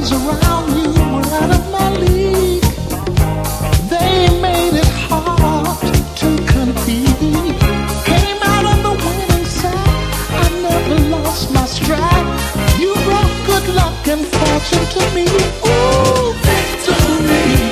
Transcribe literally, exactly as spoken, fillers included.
around you were out of my league. They made it hard to compete. Came out on the winning side. I never lost my stride. You brought good luck and fortune to me. Ooh, victory.